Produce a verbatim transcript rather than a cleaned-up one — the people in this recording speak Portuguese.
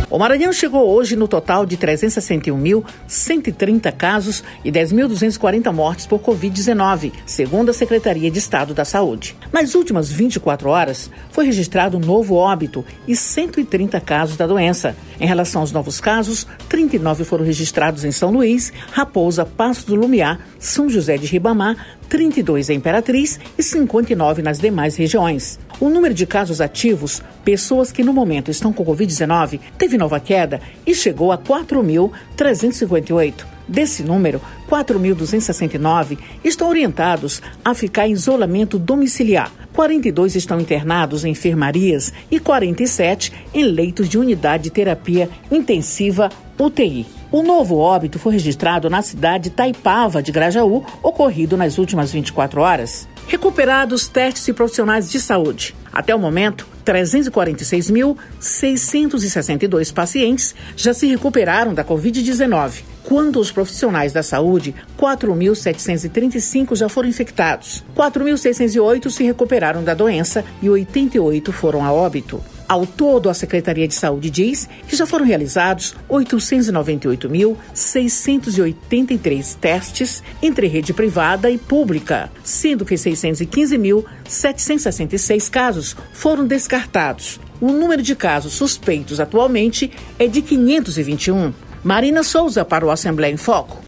O Maranhão chegou hoje no total de trezentos e sessenta e um mil, cento e trinta casos e dez mil duzentos e quarenta mortes por covid dezenove, segundo a Secretaria de Estado da Saúde. Nas últimas vinte e quatro horas, foi registrado um novo óbito e cento e trinta casos da doença. Em relação aos novos casos, trinta e nove foram registrados em São Luís, Raposa, Passo do Lumiar, São José de Ribamar, trinta e dois em Imperatriz e cinquenta e nove nas demais regiões. O número de casos ativos, pessoas que no momento estão com covid dezenove, teve nova queda e chegou a quatro mil trezentos e cinquenta e oito. Desse número, quatro mil duzentos e sessenta e nove estão orientados a ficar em isolamento domiciliar. quarenta e dois estão internados em enfermarias e quarenta e sete em leitos de unidade de terapia intensiva U T I. O novo óbito foi registrado na cidade de Taipava de Grajaú, ocorrido nas últimas vinte e quatro horas. Recuperados testes e profissionais de saúde. Até o momento, trezentos e quarenta e seis mil, seiscentos e sessenta e dois pacientes já se recuperaram da covid dezenove. Quanto aos profissionais da saúde, quatro mil setecentos e trinta e cinco já foram infectados. quatro mil seiscentos e oito se recuperaram da doença e oitenta e oito foram a óbito. Ao todo, a Secretaria de Saúde diz que já foram realizados oitocentos e noventa e oito mil, seiscentos e oitenta e três testes entre rede privada e pública, sendo que seiscentos e quinze mil, setecentos e sessenta e seis casos foram descartados. O número de casos suspeitos atualmente é de quinhentos e vinte e um. Marina Souza para o Assembleia em Foco.